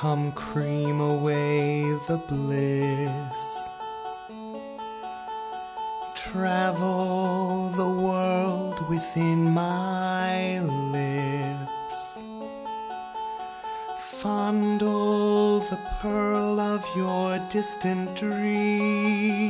Come cream away the bliss. Travel the world within my lips. Fondle the pearl of your distant dream.